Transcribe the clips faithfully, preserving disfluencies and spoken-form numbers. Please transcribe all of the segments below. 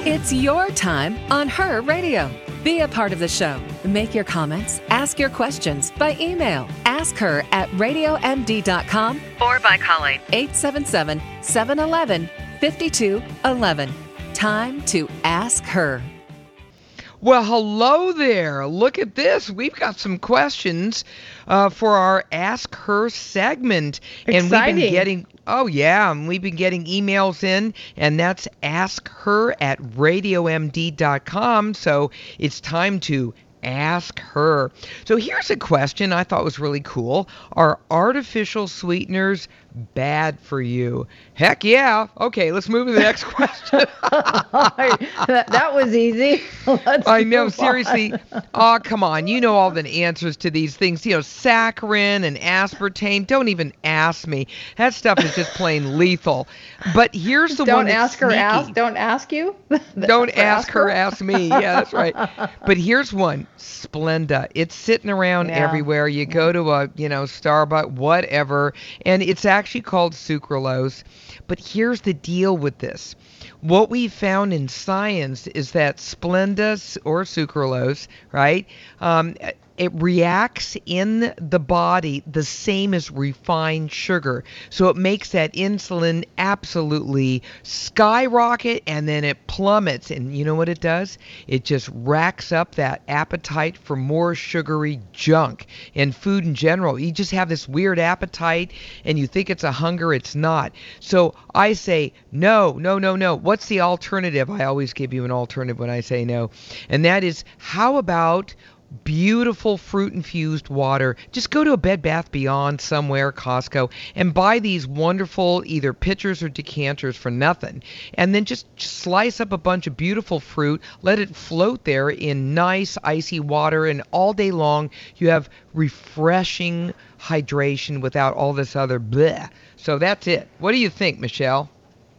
It's your time on Her Radio. Be a part of the show. Make your comments, ask your questions by email. Ask her at radio m d dot com or by calling eight seven seven, seven one one, five two one one. Time to ask her. Well, hello there. Look at this. We've got some questions uh, for our Ask Her segment. And Exciting. we've been getting, oh yeah, and we've been getting emails in, and that's ask her at radio m d dot com. So it's time to ask her. So here's a question I thought was really cool. Are artificial sweeteners bad for you? Heck yeah. Okay, let's move to the next question. that, that was easy. Let's I know, move seriously. on. Oh, come on. You know all the answers to these things. You know, saccharin and aspartame. Don't even ask me. That stuff is just plain lethal. But here's the Don't one that's ask her, sneaky. ask. Don't ask you. Don't ask her, ask me. Yeah, that's right. But here's one. Splenda. It's sitting around Yeah. everywhere. You go to a, you know, Starbucks, whatever, and it's actually called sucralose. But here's the deal with this. What we found in science is that Splenda or sucralose, right, um, it reacts in the body the same as refined sugar. So it makes that insulin absolutely skyrocket, and then it plummets. And you know what it does? It just racks up that appetite for more sugary junk and food in general. You just have this weird appetite, and you think it's a hunger. It's not. So I say, no, no, no, no. What's the alternative? I always give you an alternative when I say no. And that is, how about beautiful fruit-infused water? Just go to a Bed Bath Beyond somewhere, Costco, and buy these wonderful either pitchers or decanters for nothing. And then just slice up a bunch of beautiful fruit, let it float there in nice icy water, and all day long you have refreshing hydration without all this other bleh. So that's it. What do you think, Michelle?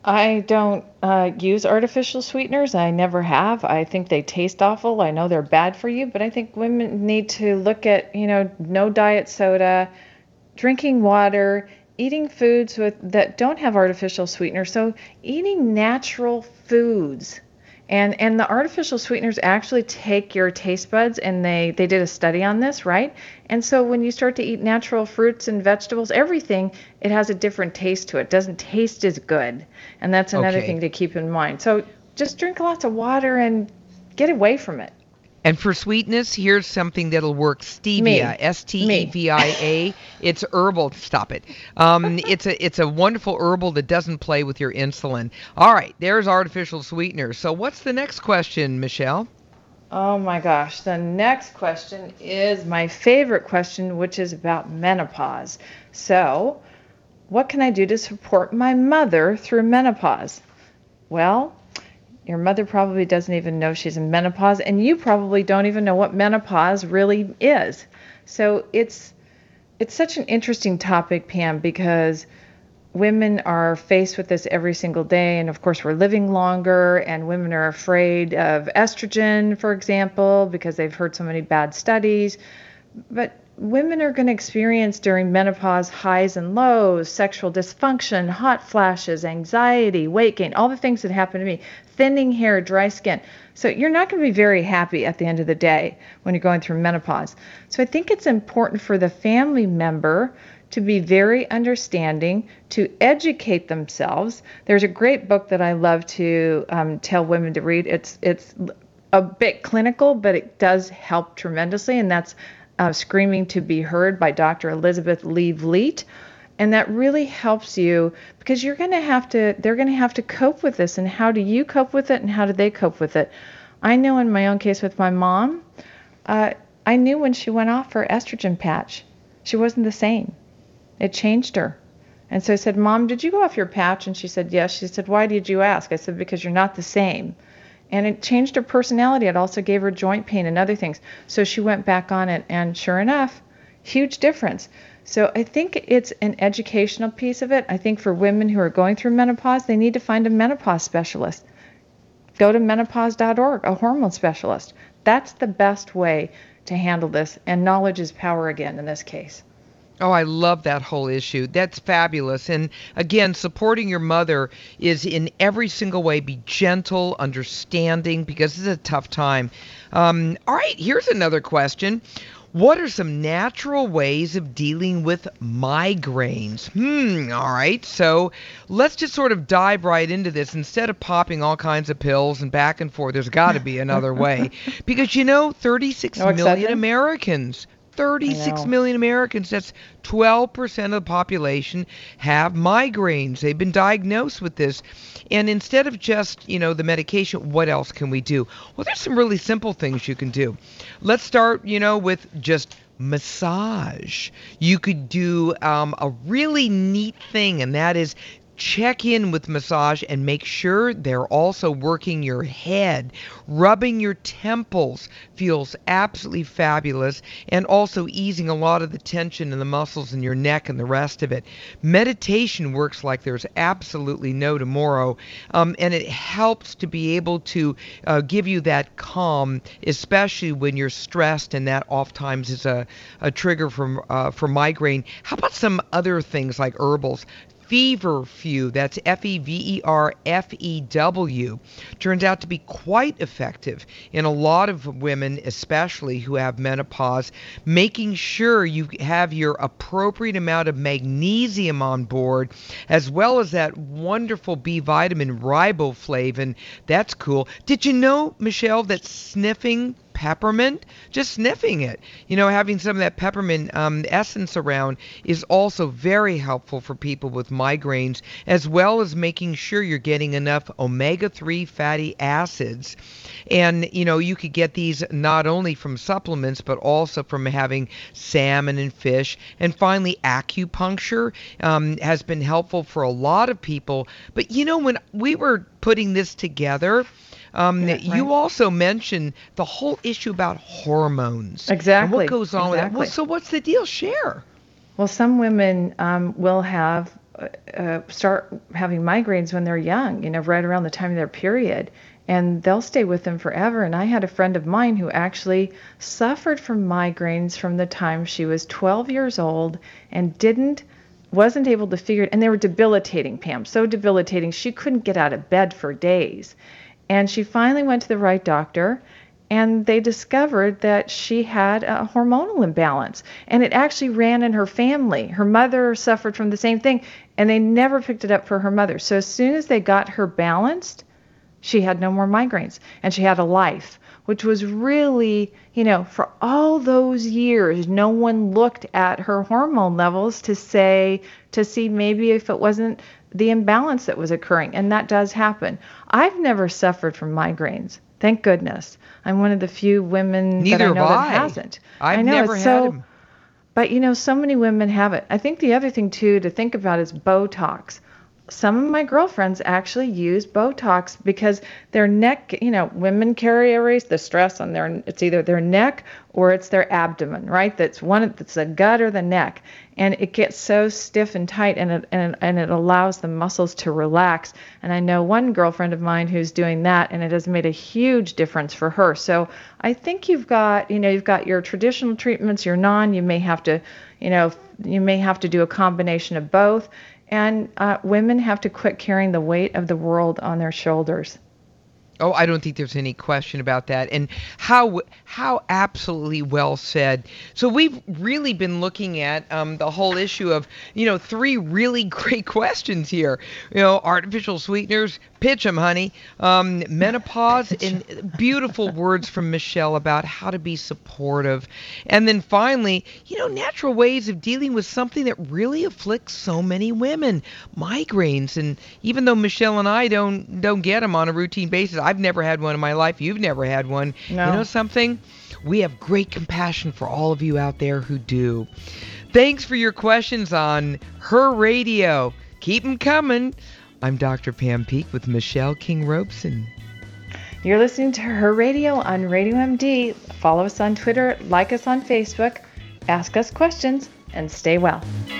I don't uh, use artificial sweeteners. I never have. I think they taste awful. I know they're bad for you, but I think women need to look at, you know, no diet soda, drinking water, eating foods with that don't have artificial sweeteners. So eating natural foods. And and the artificial sweeteners actually take your taste buds, and they, they did a study on this, right? And so when you start to eat natural fruits and vegetables, everything, it has a different taste to it. It doesn't taste as good. And that's another Okay. thing to keep in mind. So just drink lots of water and get away from it. And for sweetness, here's something that'll work. Stevia, Me. S T E V I A. It's herbal. Stop it. Um, it's a it's a wonderful herbal that doesn't play with your insulin. All right, there's artificial sweeteners. So what's the next question, Michelle? Oh my gosh. The next question is my favorite question, which is about menopause. So, what can I do to support my mother through menopause? Well, your mother probably doesn't even know she's in menopause, and you probably don't even know what menopause really is. So it's it's such an interesting topic, Pam, because women are faced with this every single day, and of course we're living longer, and women are afraid of estrogen, for example, because they've heard so many bad studies. But women are going to experience during menopause highs and lows, sexual dysfunction, hot flashes, anxiety, weight gain, all the things that happen to me, thinning hair, dry skin. So you're not going to be very happy at the end of the day when you're going through menopause. So I think it's important for the family member to be very understanding, to educate themselves. There's a great book that I love to um, tell women to read. It's it's a bit clinical, but it does help tremendously, and that's uh, Screaming to Be Heard by Doctor Elizabeth Lee Vliet. And that really helps you, because you're going to have to, they're going to have to cope with this. And how do you cope with it, and how do they cope with it? I know in my own case with my mom, uh, I knew when she went off her estrogen patch, she wasn't the same. It changed her. And so I said, Mom, did you go off your patch? And she said, yes. She said, why did you ask? I said, because you're not the same. And it changed her personality. It also gave her joint pain and other things. So she went back on it, and sure enough, huge difference. So I think it's an educational piece of it. I think for women who are going through menopause, they need to find a menopause specialist. Go to menopause dot org, a hormone specialist. That's the best way to handle this. And knowledge is power again in this case. Oh, I love that whole issue. That's fabulous. And again, supporting your mother is in every single way. Be gentle, understanding, because this is a tough time. Um, all right, here's another question. What are some natural ways of dealing with migraines? Hmm, all right. So let's just sort of dive right into this. Instead of popping all kinds of pills and back and forth, there's got to be another way. Because, you know, thirty-six No million exception? Americans, thirty-six I know. million Americans, that's twelve percent of the population have migraines. They've been diagnosed with this. And instead of just, you know, the medication, what else can we do? Well, there's some really simple things you can do. Let's start, you know, with just massage. You could do um, a really neat thing, and that is check in with massage and make sure they're also working your head. Rubbing your temples feels absolutely fabulous, and also easing a lot of the tension in the muscles in your neck and the rest of it. Meditation works like there's absolutely no tomorrow, um, and it helps to be able to uh, give you that calm, especially when you're stressed, and that oftentimes is a, a trigger for, uh, for migraine. How about some other things like herbals? Feverfew, that's F E V E R F E W, turns out to be quite effective in a lot of women, especially who have menopause. Making sure you have your appropriate amount of magnesium on board, as well as that wonderful B vitamin riboflavin. That's cool. Did you know, Michelle, that sniffing peppermint, just sniffing it, you know, having some of that peppermint um, essence around is also very helpful for people with migraines, as well as making sure you're getting enough omega three fatty acids. And, you know, you could get these not only from supplements, but also from having salmon and fish. And finally, acupuncture um, has been helpful for a lot of people. But, you know, when we were putting this together, Um, Yeah, you right. also mentioned the whole issue about hormones. And Exactly. what goes on with that. Exactly. Well, so what's the deal? Share. Well, some women um, will have uh, uh, start having migraines when they're young, you know, right around the time of their period, and they'll stay with them forever. And I had a friend of mine who actually suffered from migraines from the time she was twelve years old and didn't wasn't able to figure it, and they were debilitating, Pam, so debilitating she couldn't get out of bed for days. And she finally went to the right doctor, and they discovered that she had a hormonal imbalance. And it actually ran in her family. Her mother suffered from the same thing, and they never picked it up for her mother. So as soon as they got her balanced, she had no more migraines, and she had a life, which was really, you know, for all those years, no one looked at her hormone levels to say, to see maybe if it wasn't the imbalance that was occurring, and that does happen. I've never suffered from migraines. Thank goodness. I'm one of the few women Neither that I know have that I. hasn't. I've I know, never it's had so, them. But, you know, so many women have it. I think the other thing, too, to think about is Botox. Some of my girlfriends actually use Botox because their neck, you know, women carry a race, the stress on their, it's either their neck or it's their abdomen, right? That's one, that's the gut or the neck. And it gets so stiff and tight, and it, and, and it allows the muscles to relax. And I know one girlfriend of mine who's doing that, and it has made a huge difference for her. So I think you've got, you know, you've got your traditional treatments, your non, you may have to, you know, you may have to do a combination of both. And uh, women have to quit carrying the weight of the world on their shoulders. Oh, I don't think there's any question about that. And how how absolutely well said. So we've really been looking at um, the whole issue of, you know, three really great questions here. You know, artificial sweeteners, pitch 'em, honey. Um, menopause, and beautiful words from Michelle about how to be supportive. And then finally, you know, natural ways of dealing with something that really afflicts so many women, migraines. And even though Michelle and I don't don't get them on a routine basis, I've never had one in my life. You've never had one. No. You know something? We have great compassion for all of you out there who do. Thanks for your questions on Her Radio. Keep them coming. I'm Doctor Pam Peek with Michelle King-Robeson. You're listening to Her Radio on Radio M D. Follow us on Twitter, like us on Facebook, ask us questions, and stay well.